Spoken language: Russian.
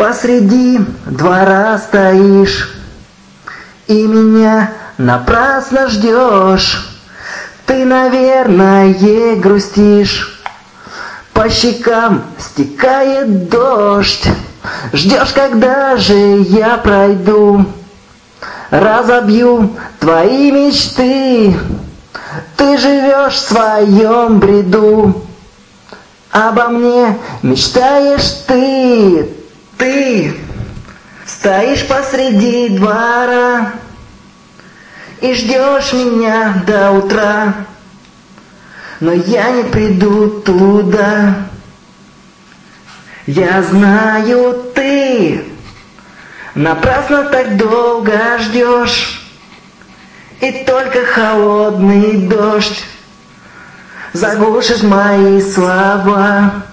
Посреди двора стоишь и меня напрасно ждешь. Ты, наверное, грустишь, по щекам стекает дождь. Ждешь, когда же я пройду, разобью твои мечты. Ты живешь в своем бреду, обо мне мечтаешь ты. Ты стоишь посреди двора и ждешь меня до утра, но я не приду туда. Я знаю, ты напрасно так долго ждешь, и только холодный дождь заглушит мои слова.